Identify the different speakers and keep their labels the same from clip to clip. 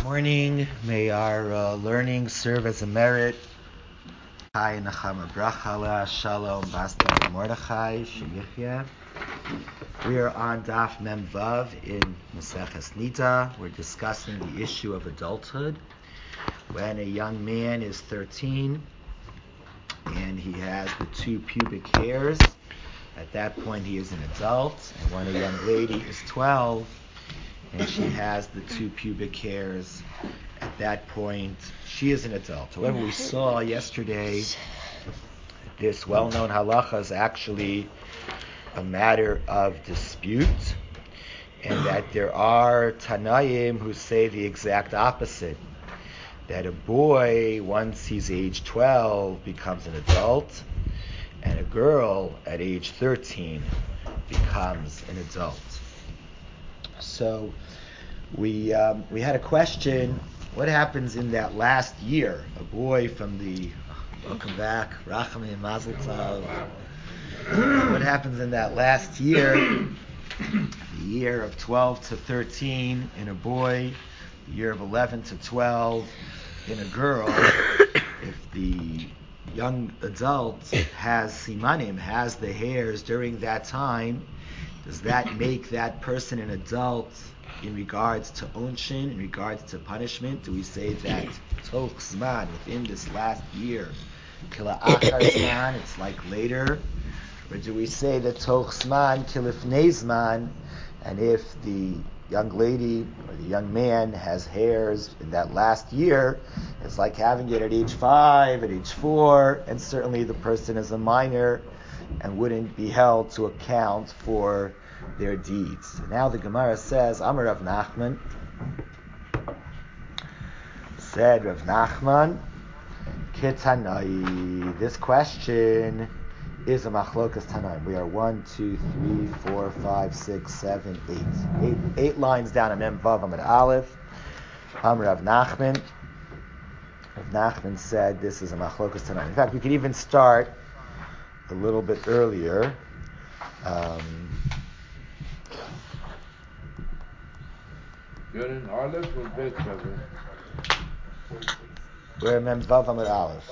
Speaker 1: Morning. May our learning serve as a merit. Hi, Nachama Brachala, Shalom, Basta, Mordechai, Sheyichya. We are on Daf Mem Vav in Maseches Nida. We're discussing the issue of adulthood. When a young man is 13 and he has the two pubic hairs, at that point he is an adult. And when a young lady is 12 and she has the two pubic hairs, at that point she is an adult. However, we saw yesterday this well-known halacha is actually a matter of dispute, and that there are Tanaim who say the exact opposite, that a boy, once he's age 12, becomes an adult, and a girl at age 13 becomes an adult. So we had a question: what happens in that last year? A boy from the welcome back, Rachamim Mazel Tov. What happens in that last year, the year of 12 to 13 in a boy, the year of 11 to 12 in a girl? If the young adult has simanim, has the hairs during that time, does that make that person an adult in regards to onshin, in regards to punishment? Do we say that toch zman, within this last year, kila achar zman, it's like later? Or do we say that toch zman kilifnei zman, and if the young lady or the young man has hairs in that last year, it's like having it at age 5, at age 4, and certainly the person is a minor and wouldn't be held to account for their deeds. Now the Gemara says, Amar Rav Nachman, said Rav Nachman, Ketanai. This question is a machlokas Tanaim. We are 1, 2, 3, 4, 5, 6, 7, 8. 8 lines down in Mem Vav Amud Aleph. Amar Rav Nachman. Rav Nachman said this is a machlokas Tanaim. In fact, we could even start a little bit earlier.
Speaker 2: You're in Aleph or Bet, brother?
Speaker 1: We're in Mem Vav Amud Aleph.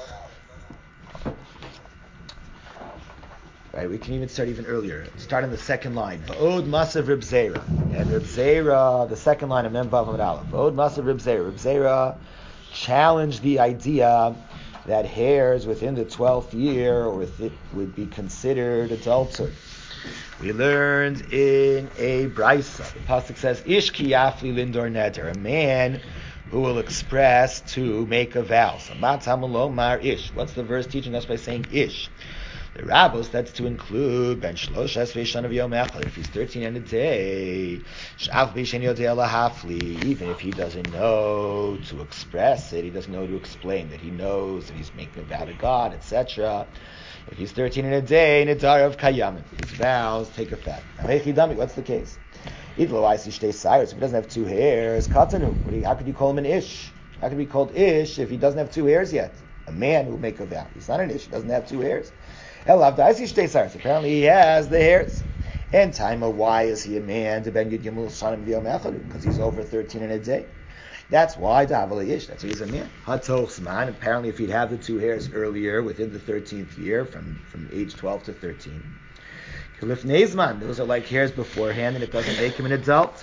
Speaker 1: Right, we can even start even earlier. Start in the second line. V'od masav Reb Zera. And Reb Zera, the second line of Mem Vav Amud Aleph. V'od masav Reb Zera. Reb Zera challenged the idea that hairs within the 12th year or with it would be considered adulthood. We learned in a brisa, the pasuk says, Ish ki yafli lindor neder, a man who will express to make a vow. So matamulomar ish. What's the verse teaching us by saying ish? The Rabbos, that's to include Ben Shlosh Esrei Shana V'Yom Echad, if he's 13 and a day, Sh'af B'Shen Yodei Lahafli, even if he doesn't know to express it, he doesn't know to explain that he knows that he's making a vow to God, etc. If he's 13 and a day, Nidar of Kayamim, his vows take effect. What's the case? If he doesn't have 2 hairs, Katanu, how could you call him an Ish? How could he be called Ish if he doesn't have 2 hairs yet? A man who make a vow. He's not an Ish, he doesn't have 2 hairs. Apparently he has the hairs. And Taima, why is he a man? Because he's over 13 in a day. That's why Davalish, that's why he's a man. Hatochsman, apparently if he'd have the 2 hairs earlier within the 13th year, from age 12 to 13. Kilifneizman, those are like hairs beforehand, and it doesn't make him an adult.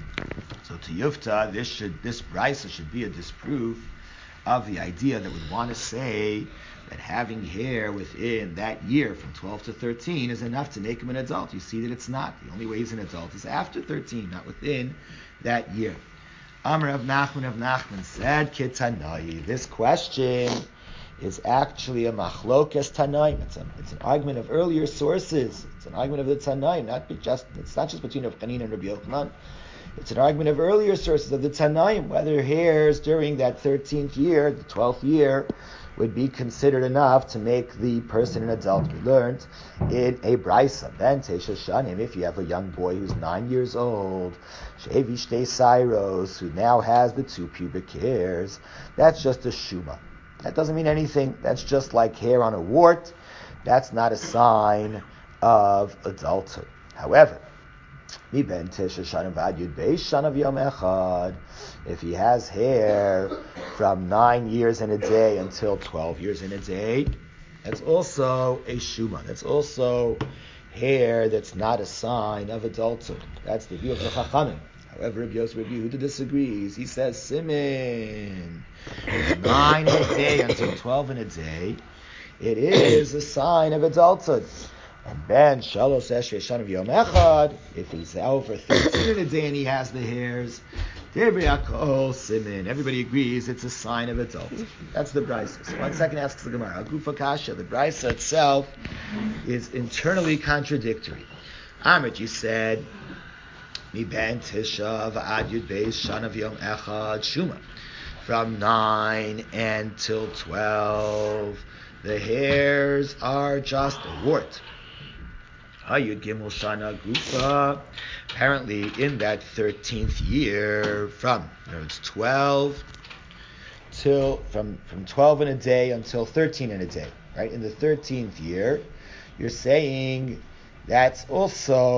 Speaker 1: So to Yufta, this brisa should be a disproof of the idea that would want to say that having hair within that year from 12 to 13 is enough to make him an adult. You see that it's not. The only way he's an adult is after 13, not within that year. Amar of Nachman said, Kitanai. This question is actually a machlokas Tanaim. It's an argument of earlier sources. It's an argument of the Tanaim. It's not just between Rav Chanina and Rabbi Yochanan. It's an argument of earlier sources of the Tanaim, whether hairs during that 13th year, the 12th year, would be considered enough to make the person an adult. We learned in a brisa, Ben Tesha Shanim, if you have a young boy who's 9 years old, Shevi Shtei Sairos, who now has the 2 pubic hairs, that's just a shuma. That doesn't mean anything. That's just like hair on a wart. That's not a sign of adulthood. However, If he has hair from 9 years and a day until 12 years and a day, that's also a shuma. That's also hair that's not a sign of adulthood. That's the view of the Chachamim. However, Rabbi Yehuda disagrees. He says, Simin, 9 in a day until 12 in a day, it is a sign of adulthood. And Ben Shalosh Eshrei Shana V'Yom Echad, if he's over 13 in a day and he has the hairs, Simin. Everybody agrees it's a sign of adulthood. That's the Brisa. So 1 second asks the Gemara, Gufa Kasha, the Brisa itself is internally contradictory. Amrit, you said, Mi Ben Tisha V'Ad Yud Beis Shana V'Yom Echad Shuma. From 9 until 12, the hairs are just a wart. Hayud Gimel Shana Gufa. Apparently, in that 13th year, from 12 till from 12 in a day until 13 in a day, right? In the 13th year, you're saying that's going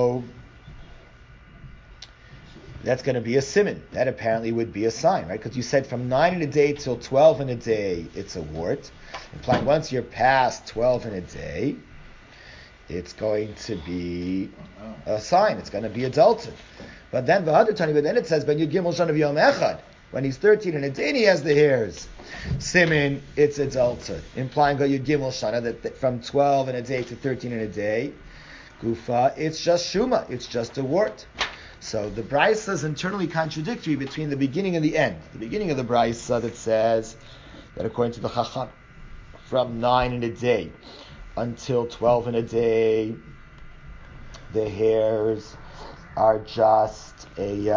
Speaker 1: to be a siman. That apparently would be a sign, right? Because you said from 9 in a day till 12 in a day, it's a wart. Implying once you're past 12 in a day, it's going to be a sign. It's going to be adulthood. But then it says, Ben Yud Gimel Shana V'Yom Echad. When he's 13 and a day, he has the hairs. Simin, it's adulthood. Implying Yud Gimel Shana, that from 12 in a day to 13 in a day, Gufa, it's just Shuma. It's just a wart. So the Brisa is internally contradictory between the beginning and the end. The beginning of the Brisa that says that according to the Chacham, from 9 in a day until 12 in a day, the hairs are just a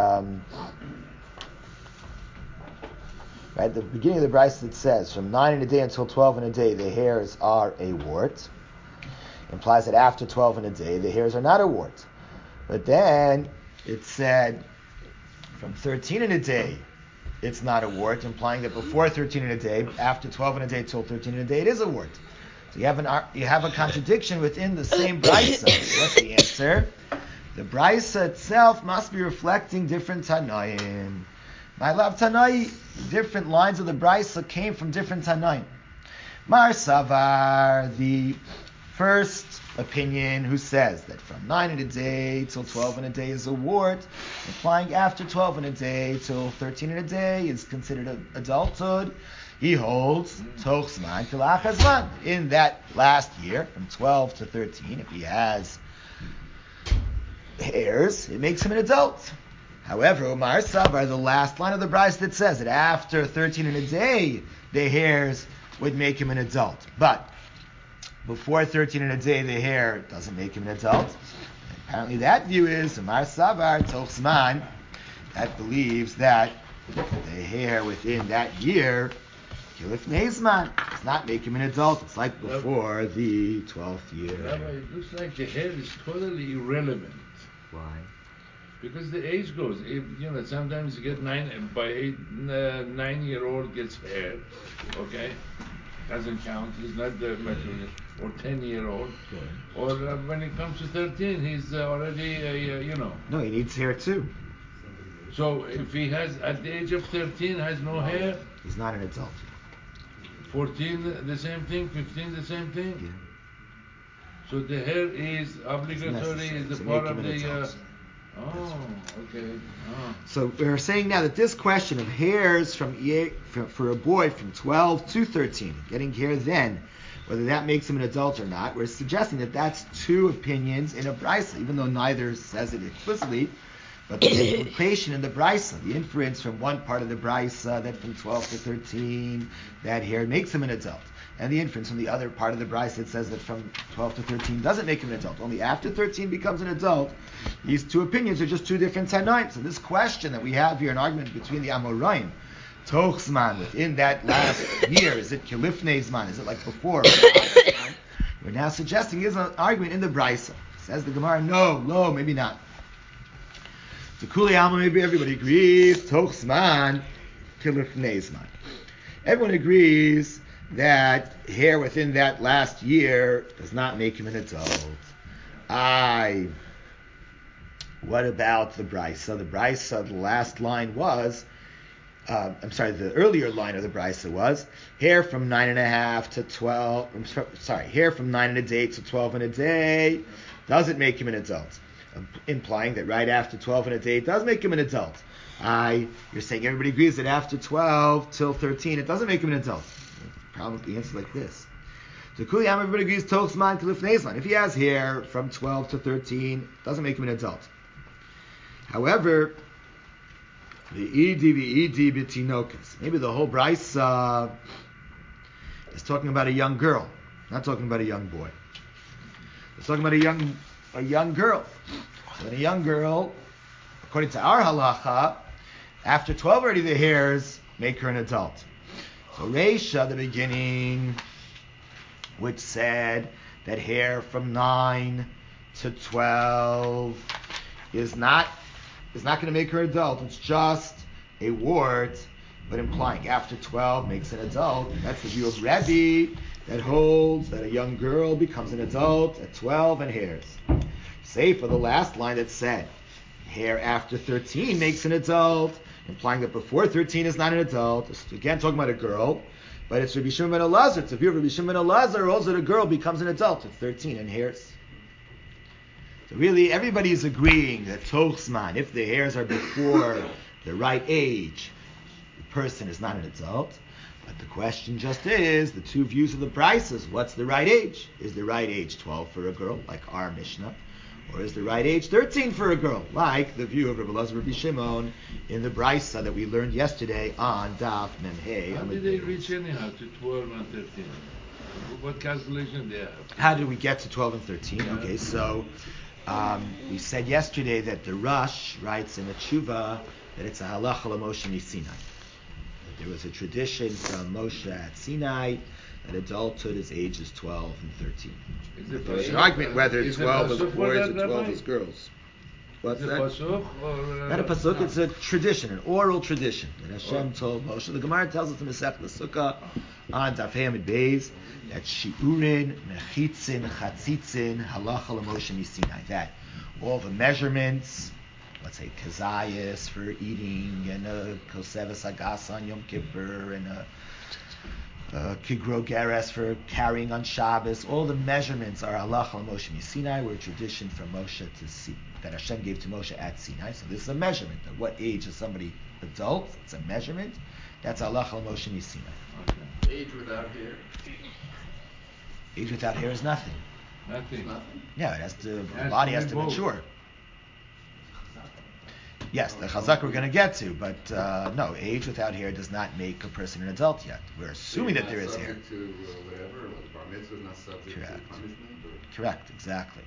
Speaker 1: right. The beginning of the Brisa that says from 9 in a day until 12 in a day, the hairs are a wart, implies that after 12 in a day, the hairs are not a wart. But then it said from 13 in a day, it's not a wart, implying that before 13 in a day, after 12 in a day till 13 in a day, it is a wart. So you have a contradiction within the same Brisa. What's the answer? The Brisa itself must be reflecting different Tanaim. My love, Tanai, different lines of the Brisa came from different Tanaim. Mar Savar, the first opinion, who says that from 9 in a day till 12 in a day is a wart, implying after 12 in a day till 13 in a day is considered adulthood. He holds Toch Zman Kilach Hazman. In that last year, from 12 to 13, if he has hairs, it makes him an adult. However, Umar Savar, the last line of the Brisa that says that after 13 in a day, the hairs would make him an adult. But before 13 in a day, the hair doesn't make him an adult. And apparently that view is Umar Savar Toch Zman, that believes that the hair within that year Kilifnei Zman does not make him an adult. It's like before the 12th year.
Speaker 2: Rabbi, it looks like the hair is totally irrelevant.
Speaker 1: Why?
Speaker 2: Because the age goes. If, sometimes you get 9-year-old gets hair, okay? Doesn't count. He's not the mature. Or 10-year-old.
Speaker 1: Okay.
Speaker 2: Or when it comes to 13, he's already,
Speaker 1: No, he needs hair too.
Speaker 2: So if he has, at the age of 13, has no hair,
Speaker 1: he's not an adult.
Speaker 2: 14, the same thing. 15, the same thing.
Speaker 1: Yeah.
Speaker 2: So the hair is obligatory, is the part of the. Okay.
Speaker 1: So we're saying now that this question of hairs for a boy from 12 to 13, getting hair then, whether that makes him an adult or not, we're suggesting that that's two opinions in a brisa, even though neither says it explicitly. But the implication in the brisa, the inference from one part of the brisa that from 12 to 13 that hair makes him an adult, and the inference from the other part of the brisa that says that from 12 to 13 doesn't make him an adult, only after 13 becomes an adult. These two opinions are just two different tanaim. So this question that we have here, an argument between the Amoraim, Toch Zman, within that last year, is it Kilifnei Zman, is it like before? We're now suggesting is an argument in the brisa. Says the Gemara, no, maybe not. So Kuli Alma, maybe everybody agrees, Toch Zman, Kilifnei Zman. Everyone agrees that hair within that last year does not make him an adult. What about the Brisa? The Brisa, the last line was, the earlier line of the Brisa was, hair from 9.5 to 12, hair from 9 in a day to 12 in a day doesn't make him an adult. Implying that right after 12 in a day, it does make him an adult. You're saying everybody agrees that after 12 till 13, it doesn't make him an adult. Probably the answer is like this. So Kuliyam, everybody agrees, Tochsman to Lifneisman. If he has hair from 12 to 13, it doesn't make him an adult. However, the Edi Bitinokas, maybe the whole Brisa is talking about a young girl, not talking about a young boy. It's talking about a young girl. So a young girl, according to our halacha, after 12 already the hairs make her an adult. So Reisha, the beginning, which said that hair from 9 to 12 is not going to make her an adult. It's just a wart, but implying after 12 makes an adult. That's the view of Rebbe that holds that a young girl becomes an adult at 12 and hairs. Say for the last line that said hair after 13 makes an adult, implying that before 13 is not an adult. It's again talking about a girl, but it's Rabbi Shimon ben Elazar. It's a view of Rabbi Shimon ben Elazar holds that a girl becomes an adult at 13 and hairs. So really, everybody is agreeing that Tochsman, if the hairs are before the right age, the person is not an adult. But the question just is, the two views of the Brises, what's the right age? Is the right age 12 for a girl, like our Mishnah? Or is the right age 13 for a girl, like the view of Rabbi Elazar Rabbi Shimon in the Brisa that we learned yesterday on Daf Mem Hey?
Speaker 2: How did they reach anyhow to 12 and 13? What calculation they have?
Speaker 1: How did we get to 12 and 13? Yeah. Okay, so we said yesterday that the Rush writes in a tshuva that it's a halacha l'Moshe Sinai. There was a tradition from Moshe at Sinai that adulthood is ages 12 and 13. There's an argument whether it's 12 as boys or 12 as girls. What's that? Not a pasuk, it's a tradition, an oral tradition that Hashem told Moshe. The Gemara tells us in Masechet Sukkah on Daf Hey Amud Beis that shiurin, mechitzin, chatzitzin, halacha l'Moshe Sinai. That all the measurements, let's say kazayas for eating, and a koseves agas on Yom Kippur, and a kigro geres for carrying on Shabbos, all the measurements are halacha l'Moshe Sinai, were a tradition from Moshe that Hashem gave to Moshe at Sinai. So this is a measurement. At what age is somebody adult? It's a measurement. That's halacha l'Moshe Sinai.
Speaker 3: Okay. Age without hair?
Speaker 1: Age without hair is nothing.
Speaker 2: Nothing.
Speaker 1: Yeah, the body has to mature. Yes, the chazak we're going to get to, but no, age without hair does not make a person an adult yet. We're assuming that there is hair.
Speaker 3: To whatever, like the bar mitzvah is not subject to punishment? Or?
Speaker 1: Correct, exactly.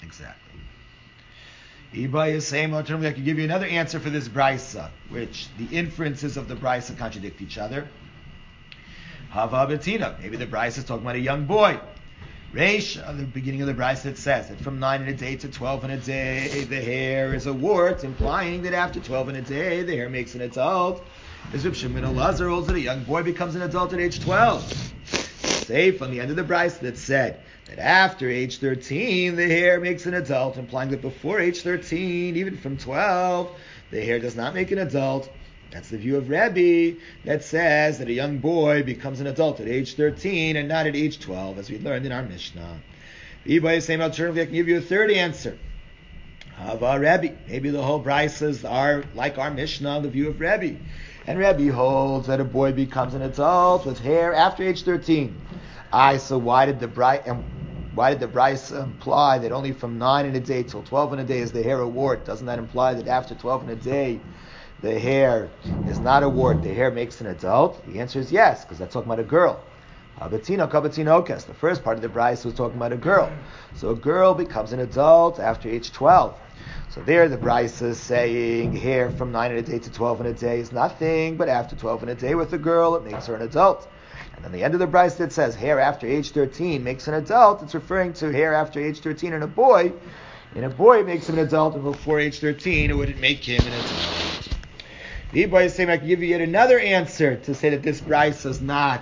Speaker 1: Ibai is saying, I could give you another answer for this brisa, which the inferences of the brisa contradict each other. Hava betina, maybe the brisa is talking about a young boy. Reish, at the beginning of the brisa, it says that from 9 in a day to 12 in a day, the hair is a wart, implying that after 12 in a day, the hair makes an adult. As Reb Shimon Elazar holds that a young boy becomes an adult at age 12. Say from the end of the brisa that said that after age 13, the hair makes an adult, implying that before age 13, even from 12, the hair does not make an adult. That's the view of Rebbe that says that a young boy becomes an adult at age 13 and not at age 12, as we learned in our Mishnah. Ibai is saying, alternatively, I can give you a third answer. Hava Rebbe. Maybe the whole Brisas are like our Mishnah, the view of Rebbe. And Rebbe holds that a boy becomes an adult with hair after age 13. So why did the Brisa imply that only from 9 in a day till 12 in a day is the hair a wart? Doesn't that imply that after 12 in a day the hair is not a wart, the hair makes an adult? The answer is yes, because that's talking about a girl. The first part of the Brisa was talking about a girl. So a girl becomes an adult after age 12. So there the Brisa is saying hair from 9 in a day to 12 in a day is nothing, but after 12 in a day with a girl, it makes her an adult. And then the end of the Brisa that says hair after age 13 makes an adult, it's referring to hair after age 13 in a boy. In a boy, it makes him an adult, and before age 13, it wouldn't make him an adult. The Ibai is saying, I can give you yet another answer to say that this Brisa is not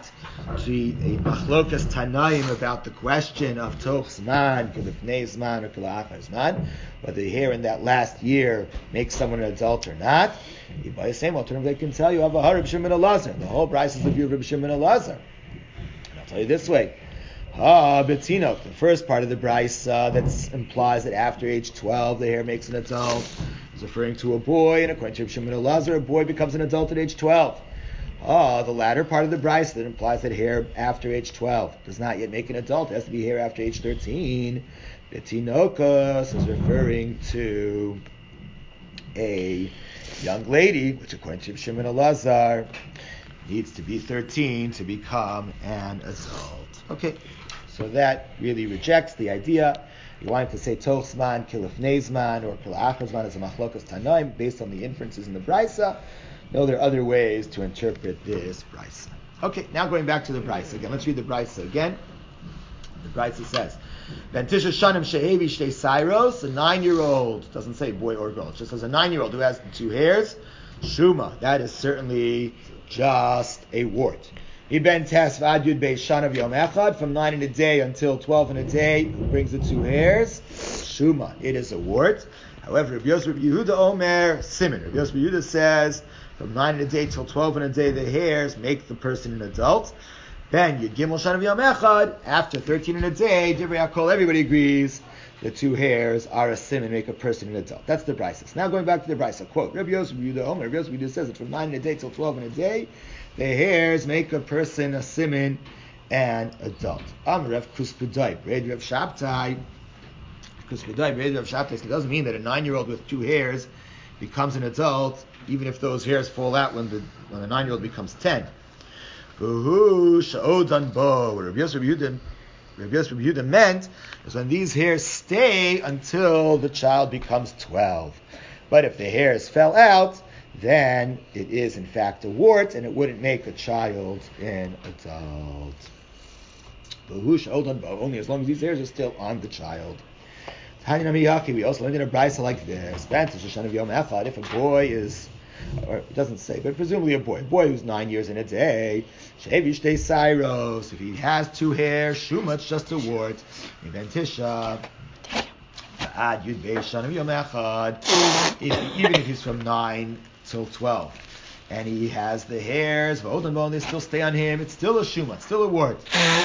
Speaker 1: a machlokas tanaim about the question of toch zman, kelifnei zman, or kelachar zman, whether here in that last year makes someone an adult or not. By the same alternative, they can tell you of a Reb Shimon Elazar. The whole Bryce is the view of Reb Shimon Elazar. And I'll tell you this way. Betinok, the first part of the Bryce that implies that after age 12 the hair makes an adult, is referring to a boy, and according to Reb Shimon Elazar, a boy becomes an adult at age 12. The latter part of the Bryce that implies that hair after age 12 does not yet make an adult, it has to be hair after age 13. Betinokos is referring to a young lady, which according to Reb Shimon Elazar needs to be 13 to become an adult. Okay, so that really rejects the idea. You wanted to say toch zman, kilifnei zman, or kilachar zman as a machlokas tanaim based on the inferences in the Brisa. No, there are other ways to interpret this Brisa. Okay, now going back to the Brisa again. Let's read the Brisa again. The Brisa says, Ventisha shanim shehevi shtei sairos, a 9-year-old, doesn't say boy or girl, it just says a 9-year-old who has 2 hairs, shuma, that is certainly just a wart. Iben tes v'ad yud beis shana v'yom echad, from 9 in a day until 12 in a day, who brings the 2 hairs, shuma, it is a wart. However, Rabbi Yosef Yehuda Omer, Simon, Rabbi Yosef Yehuda says, from 9 in a day till 12 in a day, the hairs make the person an adult. Then Yud Gimel Shana V'Yom Echad, after 13 in a day, Divrei HaKol, everybody agrees, the 2 hairs are a sim and make a person an adult. That's the Brisa. Now going back to the Brisa, quote, Rabbi Yosef Yehuda Omer, Rabbi Yosef Yehuda says that from 9 in a day till 12 in a day, the hairs make a person a simon and adult. Amrev Kuspudai, Breid Rav Shabtai, Kuspudai, Breid Rav Shabtai, so it doesn't mean that a 9-year-old with 2 hairs becomes an adult, even if those hairs fall out when the 9-year-old becomes 10. What Rabbi Yosef Yehuda meant is when these hairs stay until the child becomes 12. But if the hairs fell out, then it is in fact a wart, and it wouldn't make a child an adult. Only as long as these hairs are still on the child. We also learned in a brisa like this. If a boy is, or it doesn't say, but presumably a boy who's 9 years in a day, if he has 2 hairs, shuma, it's just a wart. Even if he's from 9 till 12, and he has the hairs, they still stay on him, it's still a shuma, it's still a wart.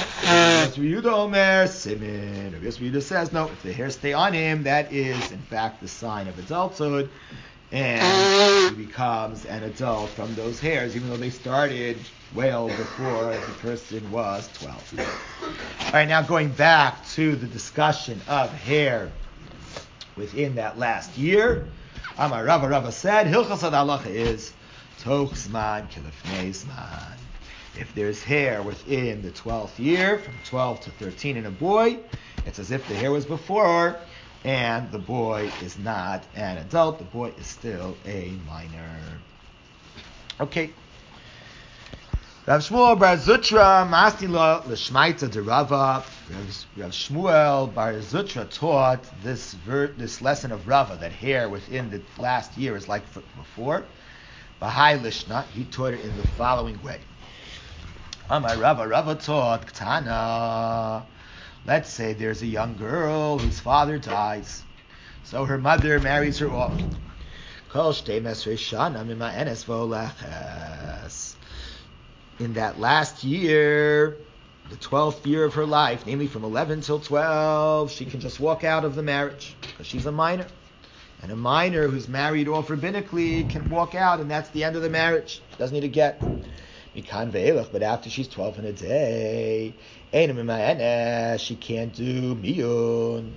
Speaker 1: Yehuda says, no, if the hairs stay on him, that is in fact the sign of adulthood, and he becomes an adult from those hairs, even though they started well before the person was 12. All right, now going back to the discussion of hair within that last year, Amar Rava said, Hilchas halacha is toch zman kilifnei zman. If there's hair within the 12th year, from 12 to 13 in a boy, it's as if the hair was before, and the boy is not an adult, the boy is still a minor. Okay. Rav Shmuel bar Zutra masnila l'shmaita de Rava. Rav Shmuel bar Zutra taught this lesson of Rava, that hair within the last year is like before. Bahai lishna, he taught it in the following way. Amar Rava taught Ktana. Let's say there's a young girl whose father dies, so her mother marries her off. Kol shtei mesrei shana mima enes v'oleches. In that last year, the 12th year of her life, namely from 11 till 12, she can just walk out of the marriage because she's a minor. And a minor who's married off rabbinically can walk out, and that's the end of the marriage. She doesn't need a get. But after she's 12 in a day, she can't do miyun.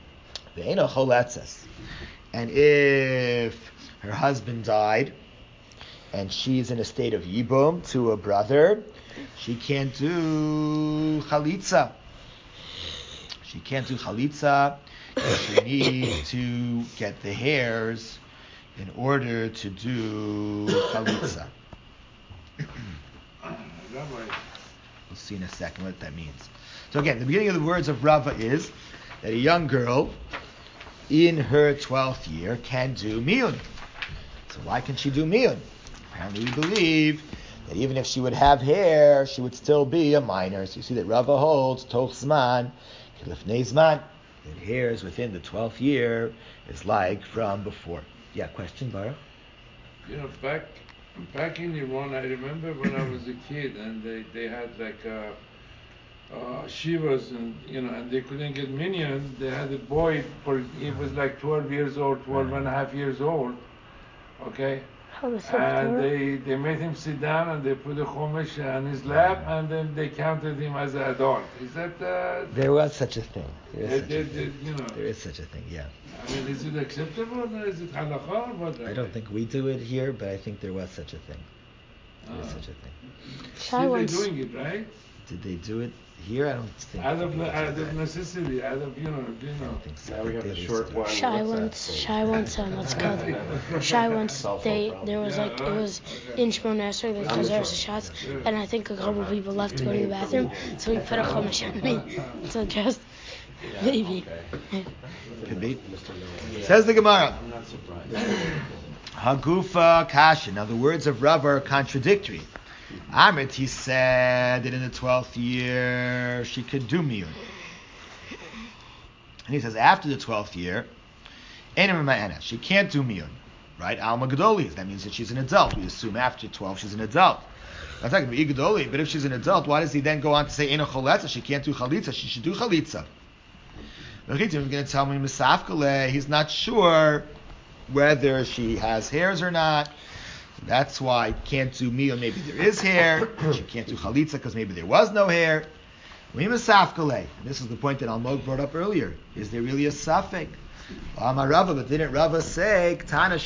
Speaker 1: And if her husband died, and she's in a state of yibum to a brother, she can't do chalitza. She needs to get the hairs in order to do chalitza. We'll see in a second what that means. So again, the beginning of the words of Rava is that a young girl in her 12th year can do miyun. So why can she do miyun? Apparently we believe that even if she would have hair, she would still be a minor. So you see that Rava holds toch zman, kilifnei zman, that hairs within the 12th year is like from before. Yeah, question, Baruch?
Speaker 2: Back in Iran, I remember when I was a kid, and they had like shivas, and they couldn't get minyan. They had a boy, he was like 12 years old, 12 and a half years old, okay? And they made him sit down, and they put a chumash on his lap, and then they counted him as an adult. Is that...
Speaker 1: There was such a thing. There is such a thing, yeah.
Speaker 2: I mean, is it acceptable, or is it halakha, or what?
Speaker 1: I don't think we do it here, but I think there was such a thing. There is such a thing.
Speaker 2: Still they're doing it, right?
Speaker 1: Did they do it here? I don't think.
Speaker 2: Out of necessity,
Speaker 1: I don't think so.
Speaker 3: Now we have a short one.
Speaker 4: Shai once, let's go. Shai once, there was like, it was in Shmon Esrei, because there was a shots, and I think a couple of people left to go to the bathroom, so we put a chumash on me. So just, maybe.
Speaker 1: Could be. Says the Gemara.
Speaker 3: I'm not surprised.
Speaker 1: Hagufa kasha. Now the words of Rav are contradictory. Amit, he said that in the 12th year she could do miyun. And he says after the 12th year, she can't do miyun. Right? Alma Gedolis. That means that she's an adult. We assume after 12 she's an adult. I'm talking about Gedoli, but if she's an adult, why does he then go on to say Eina Choletza? She can't do Chalitza. She should do Chalitza. He's going to tell me Misafkale. He's not sure whether she has hairs or not. That's why can't do miyun. Maybe there is hair. She can't do chalitza because maybe there was no hair. This is the point that Almog brought up earlier. Is there really a suffix? But didn't Rava say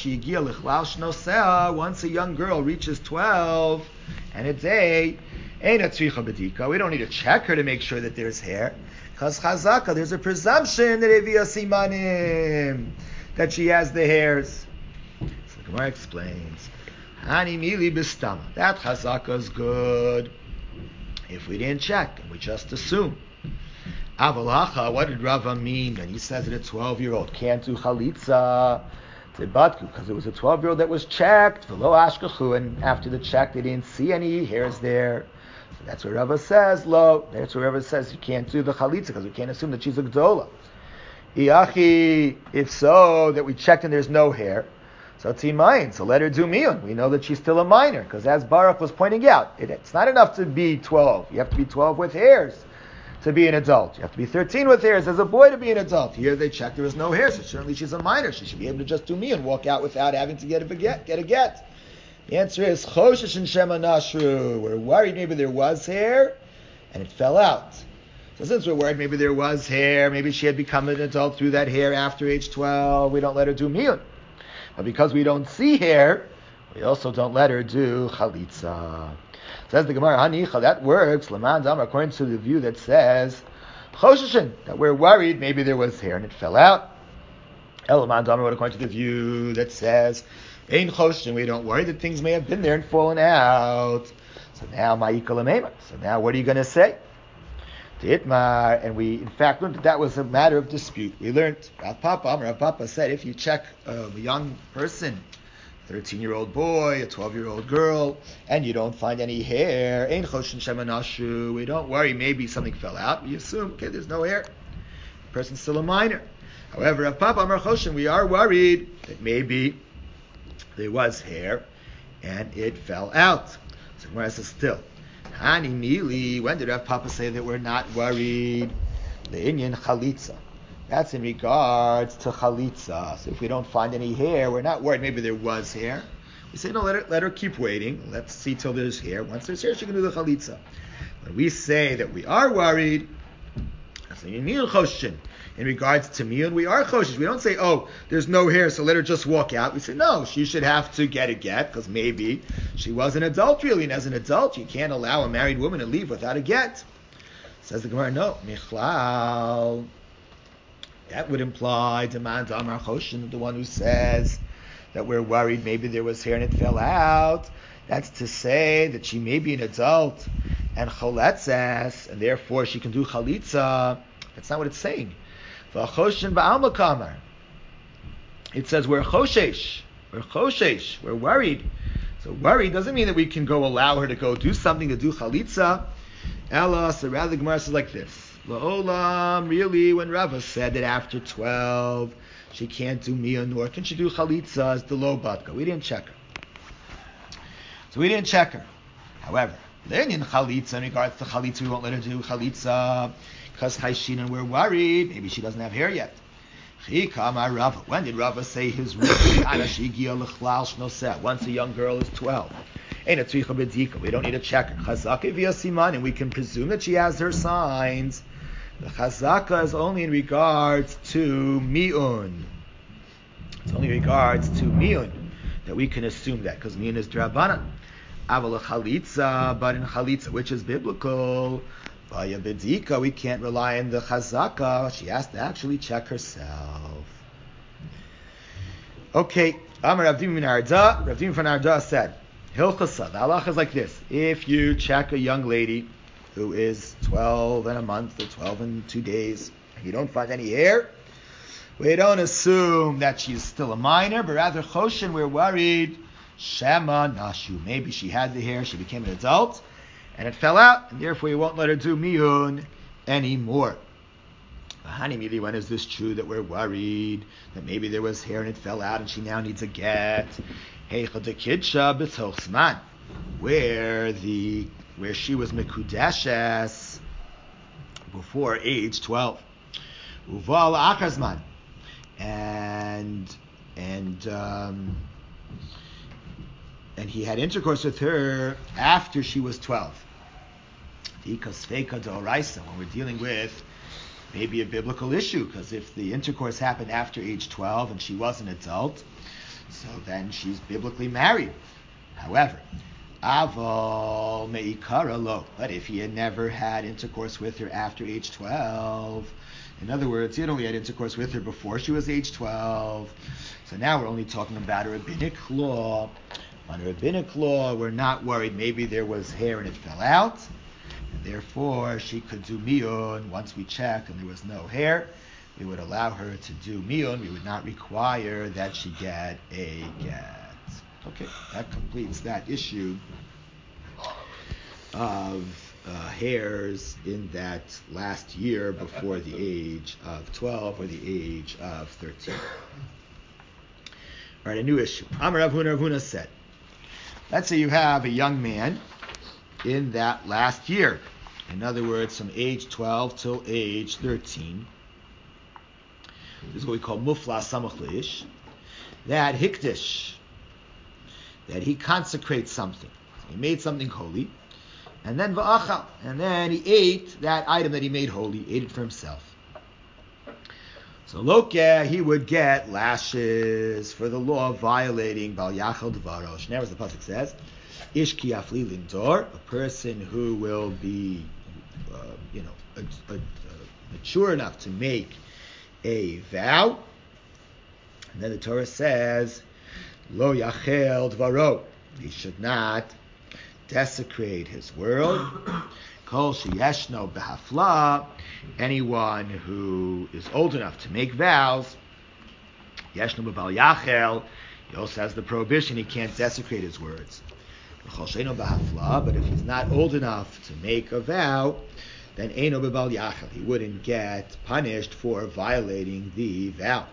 Speaker 1: once a young girl reaches 12 and a day, we don't need to check her to make sure that there's hair. Because chazaka, there's a presumption that evia simanim, that she has the hairs. So the Gemara explains. Hani mili bistama. That chazaka is good if we didn't check and we just assume. Avalacha, what did Rava mean when he says that a 12-year-old can't do chalitza? Because it was a 12-year-old that was checked, v'lo ashkachu, and after the check they didn't see any hairs there. So that's what Rava says, lo. That's what Rava says you can't do the chalitza because we can't assume that she's a gdola. Iachi, if so, that we checked and there's no hair, so timayin, so let her do miyun. We know that she's still a minor, because as Baruch was pointing out, it's not enough to be 12. You have to be 12 with hairs to be an adult. You have to be 13 with hairs as a boy to be an adult. Here they checked there was no hair, so certainly she's a minor. She should be able to just do miyun, walk out without having to get a get. The answer is choshesh and shema nashru. We're worried maybe there was hair and it fell out. So since we're worried maybe there was hair, maybe she had become an adult through that hair after age 12, we don't let her do miyun. But because we don't see hair, we also don't let her do chalitza. Says the Gemara, Hanicha, that works, Laman Damar, according to the view that says, Chosheshin, that we're worried maybe there was hair and it fell out. Laman Damar, according to the view that says, Ein Chosheshin, we don't worry that things may have been there and fallen out. So now, Ma'ika Lamema. So now what are you going to say? Itmar, and we in fact learned that was a matter of dispute. We learned Rav Papa said if you check a young person, 13-year-old boy, a 12-year-old girl, and you don't find any hair, Ein Choshen Shema Nashu, we don't worry, maybe something fell out. We assume, okay, there's no hair. The person's still a minor. However, Rav Papa Amar Choshen, we are worried that maybe there was hair and it fell out. So Gemara says still. Hani Mili, when did Rav Papa say that we're not worried? The Inyan Chalitza. That's in regards to Chalitza. So if we don't find any hair, we're not worried. Maybe there was hair. We say, no, let her keep waiting. Let's see till there's hair. Once there's hair, she can do the Chalitza. When we say that we are worried, that's in Miyun Choshin. In regards to miyun, we are choshesh. We don't say, oh, there's no hair, so let her just walk out. We say, no, she should have to get a get, because maybe she was an adult really, and as an adult, you can't allow a married woman to leave without a get. Says the Gemara, no, michlal. That would imply, demand Amar Choshen, the one who says that we're worried maybe there was hair and it fell out. That's to say that she may be an adult and choletzes, and therefore she can do chalitza. That's not what it's saying. It says we're choshesh, we're worried So worry doesn't mean that we can go allow her to go do something, to do chalitza. Ella, so rather the Gemara says like this. La'olam, really, when Rava said that after 12, she can't do miyun, nor can she do chalitza as the low batka. We didn't check her. So we didn't check her. However, in chalitza, in regards to chalitza, we won't let her do chalitza because chayshin, and we're worried. Maybe she doesn't have hair yet. When did Rava say his rule? Once a young girl is 12. We don't need to check her. Chazaka via siman, and we can presume that she has her signs. The chazaka is only in regards to mi'un. It's only in regards to mi'un that we can assume that, because mi'un is drabana. Aval chalitza, but in chalitza, which is biblical, via bedika, we can't rely on the chazaka. She has to actually check herself. Okay, Amar Rav Dimi from Arda said, Hilchasa, the halacha is like this. If you check a young lady who is 12 and a month or 12 and 2 days, and you don't find any hair, we don't assume that she's still a minor, but rather choshen, we're worried, shema nashu, maybe she had the hair, she became an adult, and it fell out, and therefore you won't let her do miyun anymore. When is this true that we're worried that maybe there was hair and it fell out and she now needs a get? Where she was mekudeshes before age 12. Uval akazman, and he had intercourse with her after she was 12. Because feka d'oraisa, when we're dealing with maybe a biblical issue, because if the intercourse happened after age 12 and she was an adult, so then she's biblically married. However, aval meikara lo, but if he had never had intercourse with her after age 12, in other words, he had only had intercourse with her before she was age 12, so now we're only talking about a rabbinic law. On a rabbinic law, we're not worried maybe there was hair and it fell out, and therefore she could do miyun. Once we check and there was no hair, we would allow her to do miyun. We would not require that she get a get. Okay, that completes that issue of hairs in that last year before the age of 12 or the age of 13. All right, a new issue. Amar Rav Huna said, let's say you have a young man in that last year. In other words, from age 12 till age 13. This is what we call mufla samach leish. That hikdish, that he consecrates something. So he made something holy, and then va'achal, and then he ate that item that he made holy, he ate it for himself. So lokeh, he would get lashes for the law of violating bal yachal dvarosh. Now, as the pasuk says, ish ki afli lindor, a person who will be, mature enough to make a vow. And then the Torah says, lo yachel dvaro, he should not desecrate his word. Kol sheyeshno behafla, anyone who is old enough to make vows, yeshno bebal yachel, he also has the prohibition, he can't desecrate his words. Kol sheino behafla, but if he's not old enough to make a vow, then eino bebal yachel, he wouldn't get punished for violating the vow.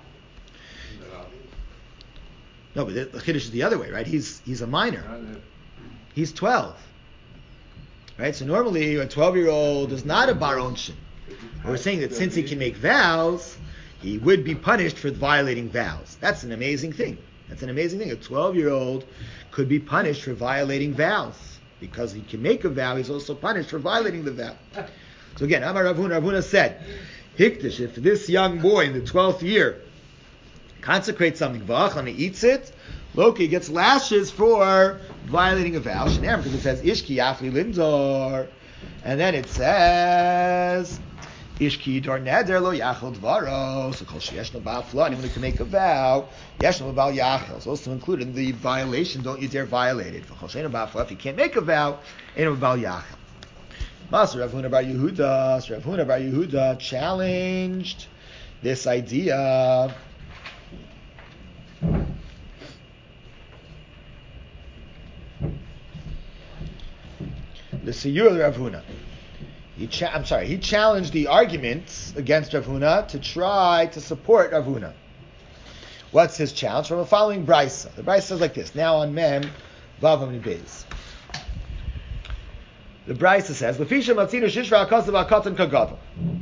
Speaker 1: No, but the chiddush is the other way, right? He's a minor. He's 12. Right? So normally a 12-year-old is not a bar onshin. We're saying that since he can make vows, he would be punished for violating vows. That's an amazing thing. A 12-year-old could be punished for violating vows. Because he can make a vow, he's also punished for violating the vow. So again, Amar Rav Huna said, Hikdish, if this young boy in the 12th year consecrates something, v'achal, and he eats it, Loki gets lashes for violating a vow. Because it says, Ishki Yafli Lindor. And then it says, Ishki Dor Neder Lo Yachel Dvaro. So Kol Sheyeshno Ba'afla, anyone who can make a vow, Yeshno Ba'al Yachel. It's also included in the violation, don't you dare violate it. Kol Sheyeshno Ba'afla, if you can't make a vow, Eno Ba'al Yachel. Master Rav Huna Bar Yehuda. So Rav Huna Bar Yehuda challenged this idea. the Siyur Rav Huna. He challenged the arguments against Rav Huna to try to support Rav Huna. What's his challenge? From the following Brisa. The Brisa says like this. Now on Mem, Vav Amid Beis. The Brisa says, L'fisha matzinu shishra hakasav hakatan kagadol.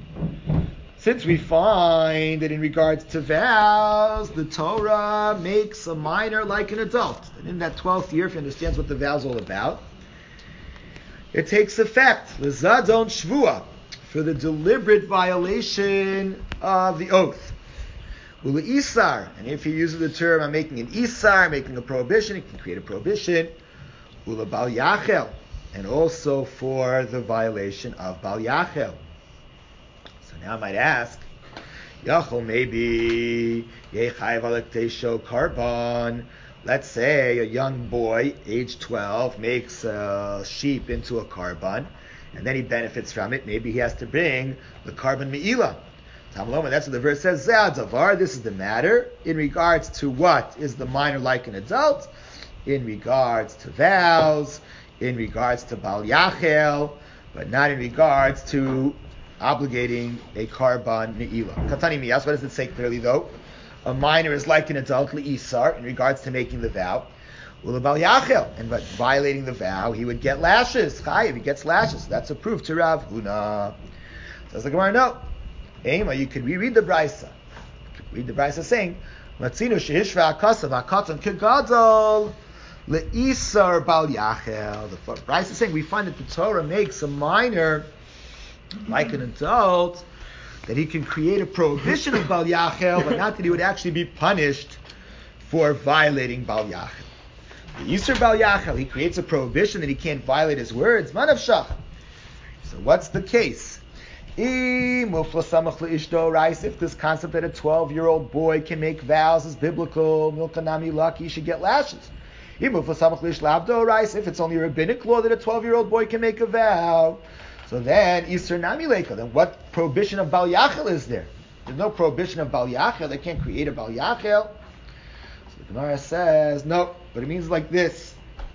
Speaker 1: Since we find that in regards to vows, the Torah makes a minor like an adult. And in that 12th year, if he understands what the vow is all about, it takes effect, l'zadon shvua, for the deliberate violation of the oath. U'le'isar, and if he uses the term, I'm making an isar, making a prohibition, he can create a prohibition. U'le'bal yachel, and also for the violation of bal yachel. So now I might ask, yachol maybe yechayv alektesho karban. Let's say a young boy, age 12, makes a sheep into a karban, and then he benefits from it. Maybe he has to bring the karban me'ilah. Tamloma, that's what the verse says. Zadavar, this is the matter in regards to what is the minor like an adult, in regards to vows, in regards to bal yachel, but not in regards to obligating a karban me'ilah. Katani miyas, what does it say clearly though? A minor is like an adult le'isar in regards to making the vow. Ulabal yachel, and but violating the vow, he would get lashes. Chayiv, he gets lashes. That's a proof to Rav Huna. Says the Gemara, no. Ema, you could reread the Brisa. Read the Brisa saying, Matzinu shehishra akasav hakatan kegadol le'isar bal yachel. The Brisa is saying we find that the Torah makes a minor like an adult, that he can create a prohibition of bal yachel, but not that he would actually be punished for violating bal yachel. The Yisur bal yachel, he creates a prohibition that he can't violate his words. Manav shach. So what's the case? If this concept that a 12-year-old boy can make vows is biblical, milkanami lucky, he should get lashes. If it's only a rabbinic law that a 12-year-old boy can make a vow, so then, Isur Nami Leika, then what prohibition of Bal Yachel is there? There's no prohibition of Bal Yachel. They can't create a Bal Yachel. So the Gemara says, no, but it means like this.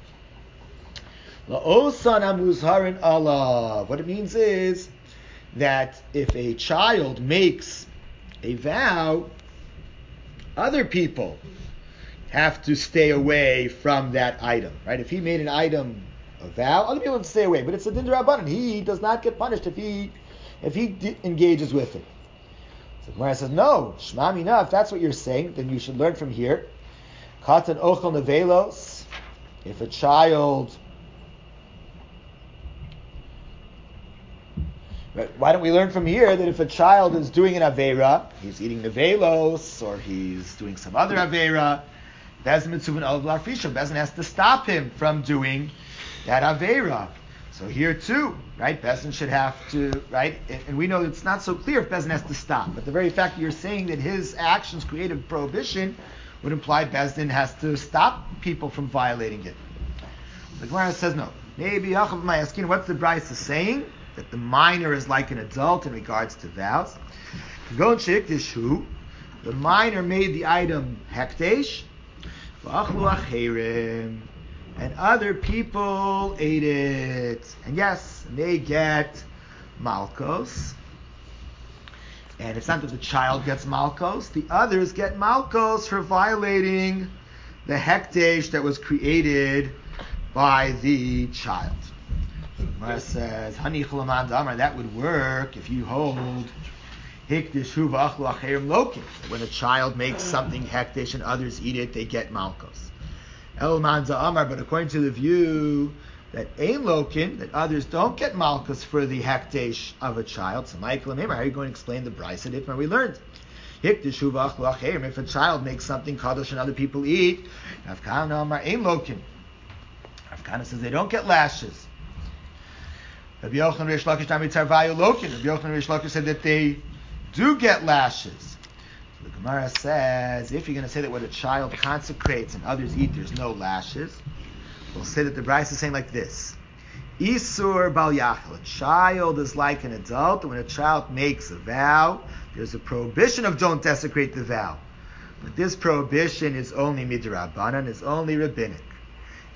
Speaker 1: La'osan amuzharin Allah. What it means is that if a child makes a vow, other people have to stay away from that item, right? If he made an item, a vow, other people have to stay away, but it's a din d'Rabbanan. He does not get punished if he engages with it. So Gemara says, no, Shema Mina, if that's what you're saying, then you should learn from here. Katan ochel nevelos, if a child, why don't we learn from here that if a child is doing an aveira, he's eating nevelos, or he's doing some other aveira, Bezin mitzuvin olav la'afisha, Bezin has to stop him from doing that aveira. So here too, right? Bezin should have to, right? And we know it's not so clear if Bezin has to stop. But the very fact that you're saying that his actions create a prohibition would imply Bezin has to stop people from violating it. The Gemara says no. Maybe Yachav Mayaskin, what's the Brisa saying? That the minor is like an adult in regards to vows. Gon shekdishu, the minor made the item hekdesh, v'achlu acherim, and other people ate it. And yes, they get malkos. And it's not that the child gets malkos, the others get malkos for violating the hekdesh that was created by the child. Gemara says, that would work if you hold hikdeshu v'achlu acherim lokin. When a child makes something hekdesh and others eat it, they get malkos. El manza amar, but according to the view that ein lokin, that others don't get malchus for the hekdesh of a child, so Michael and how are you going to explain the Brisa that we learned? Hikdeshu v'achlu acherim, if a child makes something kadosh and other people eat, Avkana amar ein lokin. Avkana says they don't get lashes. Rabbi Yochanan Reish Lakish Nami Tzarvayu lokin. Rabbi Yochanan Reish Lakish said that they do get lashes. The Gemara says, if you're going to say that what a child consecrates and others eat, there's no lashes, we'll say that the Brisa is saying like this. Isur bal yachel. A child is like an adult, and when a child makes a vow, there's a prohibition of don't desecrate the vow. But this prohibition is only midrabanan, is only rabbinic.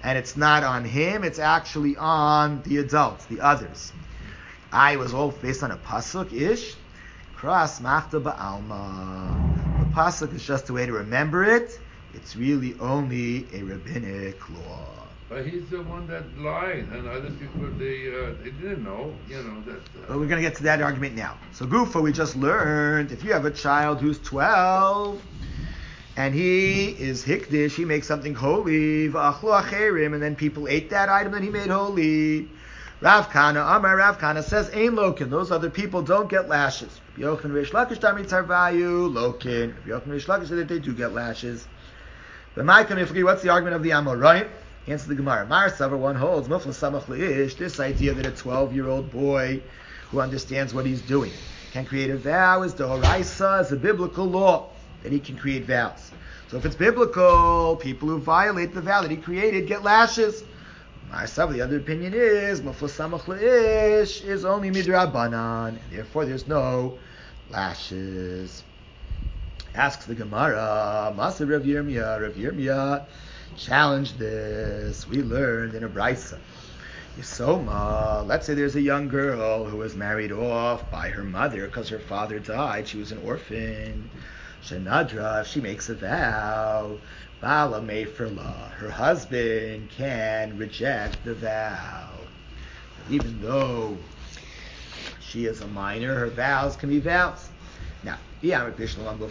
Speaker 1: and it's not on him, it's actually on the adults, the others. I was all based on a pasuk, ish, kras machta ba'alma. The pasuk is just a way to remember it. It's really only a rabbinic law.
Speaker 2: But he's the one that lied, and other people, they didn't know, that...
Speaker 1: But we're going to get to that argument now. So Gufa, we just learned, if you have a child who's 12, and he is hikdish, he makes something holy, v'achlu acherim, and then people ate that item that he made holy. Rav Kana says, Ein lokin, those other people don't get lashes. Yochanan Reish Lakish Dami Tzarvayu, lokin. Yochanan Reish Lakish said that they do get lashes. But what's the argument of the Amoraim? Answer the Gemara. Mar Savar, one holds, Mufla Samach Le'ish, this idea that a 12-year-old boy who understands what he's doing can create a vow is Doraisa, is a biblical law that he can create vows. So if it's biblical, people who violate the vow that he created get lashes. Mar Savar, the other opinion is, Mufla Samach Le'ish is only Midrabanan, and therefore there's no lashes. Asks the Gemara, Masa Rav Yirmiyah challenge this. We learned in a Brisa. Yisoma, let's say there's a young girl who was married off by her mother because her father died. She was an orphan. Shenadra, she makes a vow. Bala Meferla, her husband can reject the vow. Even though she is a minor, her vows can be vows. Now, if you're going to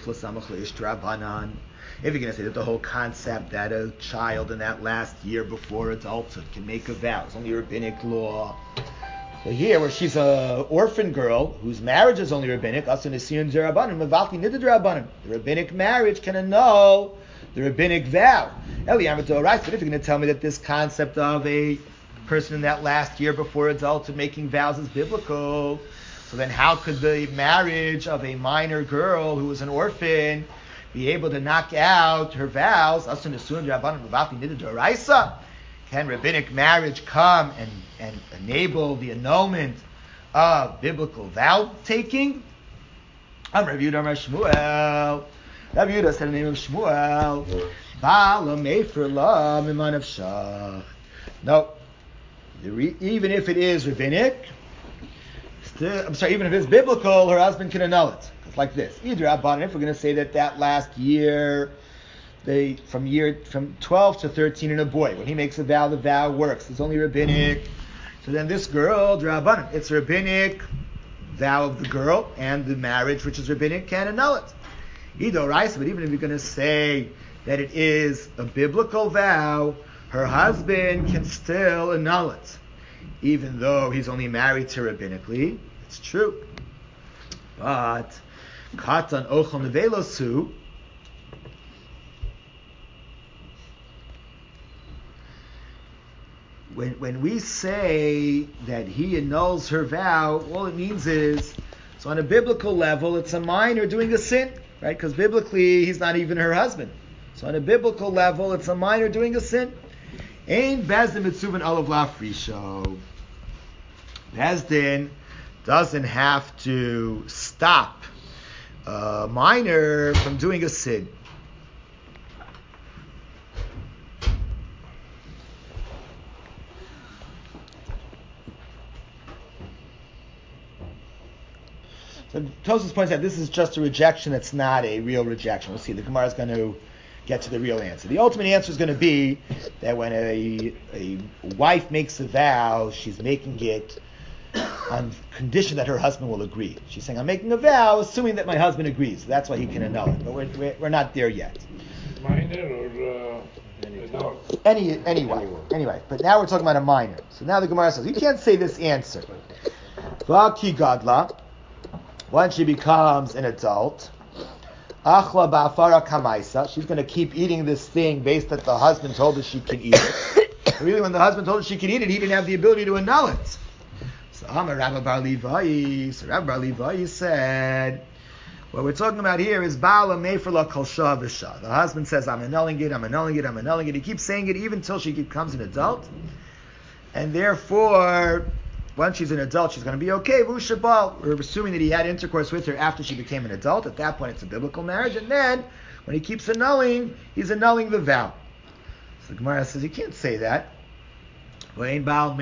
Speaker 1: say that the whole concept that a child in that last year before adulthood can make a vow, it's only rabbinic law. So here, where she's an orphan girl whose marriage is only rabbinic, the rabbinic marriage can annul the rabbinic vow. But if you're going to tell me that this concept of a person in that last year before adulthood making vows is biblical, so then how could the marriage of a minor girl who was an orphan be able to knock out her vows? Can rabbinic marriage come and enable the annulment of biblical vow taking? Rav Yehuda Shmuel. Rav Yehuda said the name of Shmuel. No. Even if it is rabbinic, even if it's biblical, her husband can annul it. It's like this. Either Abban, if we're going to say that last year, from 12 to 13 in a boy, when he makes a vow, the vow works. It's only rabbinic. So then this girl, Drabanan, it's a rabbinic vow of the girl, and the marriage, which is rabbinic, can annul it. Ido Raisa, but even if you're going to say that it is a biblical vow, her husband can still annul it. Even though he's only married to rabbinically, it's true. But Katan Ochel Nevelosu, when we say that he annuls her vow, all it means is, so on a biblical level, it's a minor doing a sin, right? Because biblically, he's not even her husband. So on a biblical level, it's a minor doing a sin. Ein Bezdin Mitzuvin Olav Lafrisho. Bezdin doesn't have to stop a minor from doing a sin. So Tosfos points out this is just a rejection. It's not a real rejection. We'll see. The Gemara is going to get to the real answer. The ultimate answer is going to be that when a wife makes a vow, she's making it on condition that her husband will agree. She's saying, I'm making a vow assuming that my husband agrees. That's why he can annul it. But we're not there yet.
Speaker 2: Minor or adult?
Speaker 1: Any wife. Anyway, but now we're talking about a minor. So now the Gemara says, you can't say this answer. Vaki Gadla, once she becomes an adult, Achla ba'afara kamaisa, she's going to keep eating this thing based that the husband told her she can eat it. Really, when the husband told her she can eat it, he didn't have the ability to annul it. So Rabbi Bar Levi said, what we're talking about here is Ba'ala Meferla Kol Shah V'Shah. The husband says, I'm annulling it. He keeps saying it even until she becomes an adult. And therefore, once she's an adult, she's going to be okay. V'Shabal. We're assuming that he had intercourse with her after she became an adult. At that point, it's a biblical marriage. And then, when he keeps annulling, he's annulling the vow. So the Gemara says you can't say that. We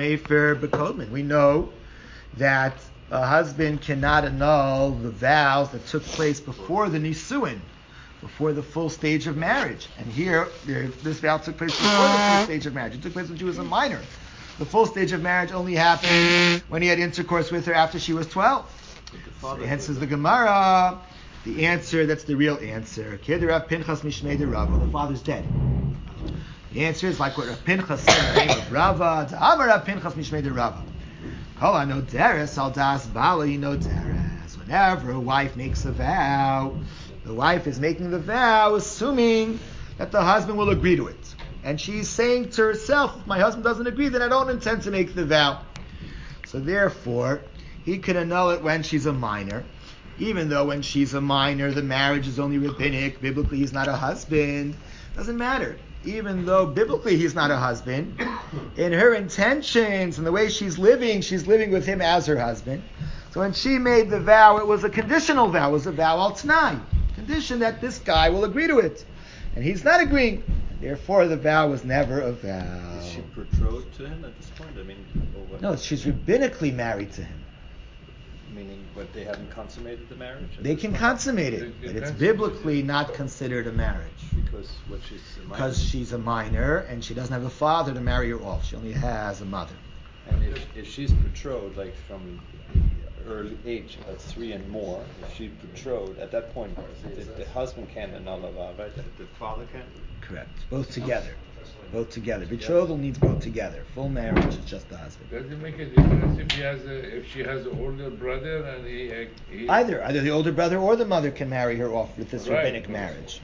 Speaker 1: know that a husband cannot annul the vows that took place before the nisuin, before the full stage of marriage. And here, this vow took place before the full stage of marriage. It took place when she was a minor. The full stage of marriage only happened when he had intercourse with her after she was 12. So hence is the Gemara. The answer, that's the real answer. The father's dead. The answer is like what Rav Pinchas said in the name of Rava. Ta'amar Rav Pinchas mishmei de Rava. Kol hanoderes al das bala hinoderes. Whenever a wife makes a vow, the wife is making the vow assuming that the husband will agree to it. And she's saying to herself, if my husband doesn't agree, then I don't intend to make the vow. So therefore, he can annul it when she's a minor. Even though when she's a minor, the marriage is only rabbinic, biblically he's not a husband. Doesn't matter. Even though biblically he's not a husband, in her intentions and the way she's living with him as her husband. So when she made the vow, it was a conditional vow. It was a vow al t'nai. Condition that this guy will agree to it. And he's not agreeing. Therefore, the vow was never a vow.
Speaker 5: Is she betrothed to him at this point?
Speaker 1: No, she's rabbinically married to him.
Speaker 5: Meaning, but they haven't consummated the marriage?
Speaker 1: They can consummate it, but it's biblically not considered a marriage. Because she's a minor, and she doesn't have a father to marry her off. She only has a mother.
Speaker 5: And if she's betrothed, like from early age, 3 and more, if she's betrothed, at that point, the husband can't annul a vow, right? The father can?
Speaker 1: Correct. Both together. Both together. Betrothal needs both together. Full marriage is just the husband.
Speaker 2: Does it make a difference if she has an older brother and he
Speaker 1: Either the older brother or the mother can marry her off with this rabbinic marriage.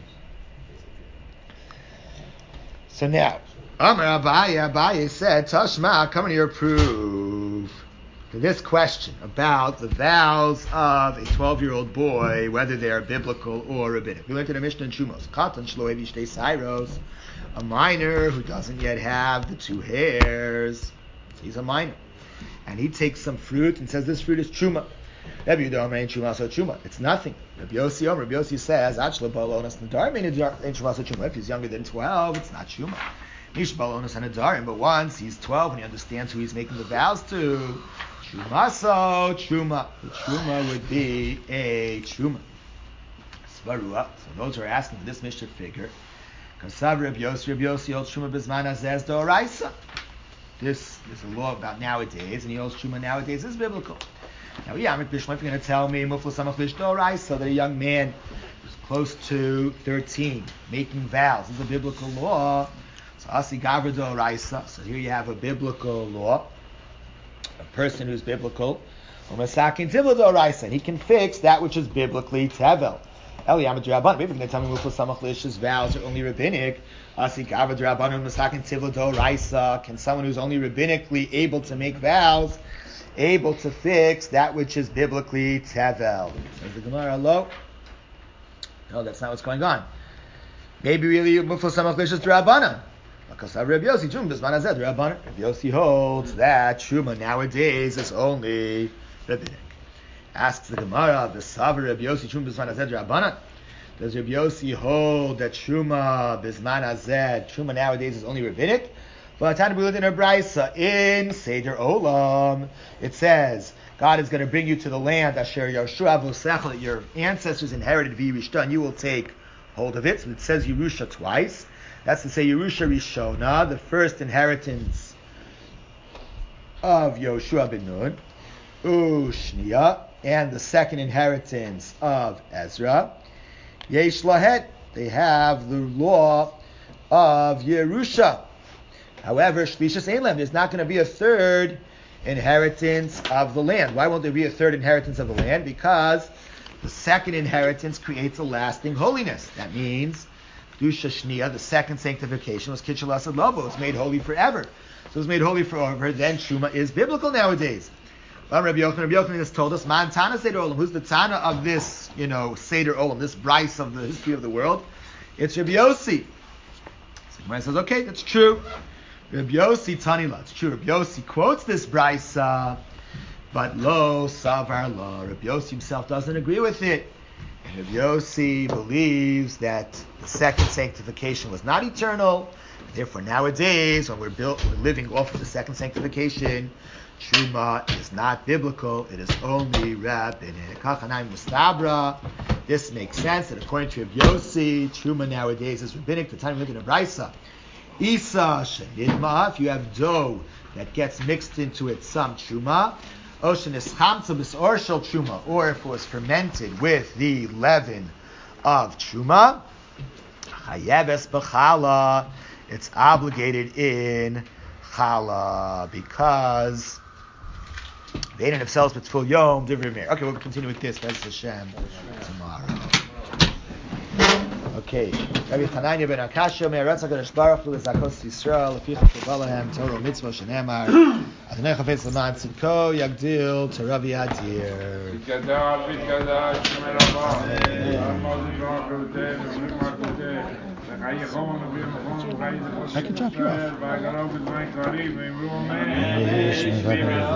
Speaker 1: So now, Amar Abaye said, Tashma, come here, proof to this question about the vows of a 12-year-old boy, whether they are biblical or rabbinic. We learned in the Mishnah in Shumos, Katan Shlo Hevi Shtei Sairos, a minor who doesn't yet have the 2 hairs. He's a minor. And he takes some fruit and says this fruit is truma. Rabbi Yehuda Omer ain't truma, so truma. It's nothing. Rabbi Yossi says, Achla balonas nadar ain't truma, so truma. If he's younger than 12, it's not truma. Nish balonas nadarim, but once he's 12 and he understands who he's making the vows to, truma, so truma. The truma would be a truma. Svarua. So those who are asking for this Mishnah figure, Kasav Rabbi Yossi holds truma bizman azez doraisa. This is a law about nowadays, and he holds truma nowadays is biblical. Now, Yamik Bishma, if you're going to tell me Mufla Samach Lish doraisa that a young man who's close to 13 making vows is a biblical law, so Asi Gavra doraisa. So here you have a biblical law, a person who's biblical, Umasakin Tivla doraisa, and he can fix that which is biblically tevel. Maybe if you're going to tell me Mufla Samach Lish's vows are only rabbinic, can someone who's only rabbinically able to make vows, able to fix that which is biblically tevel? Says the Gemara, no, that's not what's going on. Maybe really Mufla Samach Lish is Rabbanan. Because Rabbi Yossi holds that Truma nowadays is only rabbinic. Asks the Gemara, the Savar Rabbi Yossi Truma Bisman Azed Rabbanan. Does Rabbi Yossi hold that Truma Bisman Azed, Truma nowadays is only rabbinic? But in her Brisa, in Seder Olam, it says, God is going to bring you to the land, Asher Yoshua V'Osecha, that your ancestors inherited V'Yirishta, and you will take hold of it. So it says Yerusha twice. That's to say Yerusha Rishona, the first inheritance of Yoshua ben Nun, Ushniya, and the second inheritance of Ezra. Yesh Lahet, they have the law of Yerusha. However, Shlishas Elam, there's not going to be a third inheritance of the land. Why won't there be a third inheritance of the land? Because the second inheritance creates a lasting holiness. That means Dusha Shniya, the second sanctification, was Kitchel Asad Lobo. It's made holy forever. So it's made holy forever. Then Truma is biblical nowadays. Rabbi Yochanan has told us, Man Tana Seder Olam. Who's the Tana of this, Seder Olam, this Bryce of the history of the world? It's Rabbi Yossi. So Gemara says, okay, that's true. Rabbi Yossi Tanila. It's true. Rabbi Yossi quotes this Bryce, but Lo Savar Lo. Rabbi Yossi himself doesn't agree with it. And Rabbi Yossi believes that the second sanctification was not eternal, Therefore, nowadays, when we're living off of the second sanctification, Truma is not biblical. It is only rabbinic. This makes sense that according to Rav Yossi, Truma nowadays is rabbinic. The time we live in a Brisa. Isa shenidma, if you have dough that gets mixed into it some Truma, Oshen is chamta b'sor shel Truma, or if it was fermented with the leaven of Truma, Chayeves b'chala, it's obligated in chala because they in themselves but full yom divrei meir. Okay, we'll continue with this. That's Hashem tomorrow. Okay, Rabbi Chananya ben Akashya me'aretz HaKadosh Baruch Hu l'zakos Yisrael l'ficha k'balahem Torah mitzvah shenemar Adonai chafetz l'man tzidko yagdil to Rabbi Adir. I can drop you off.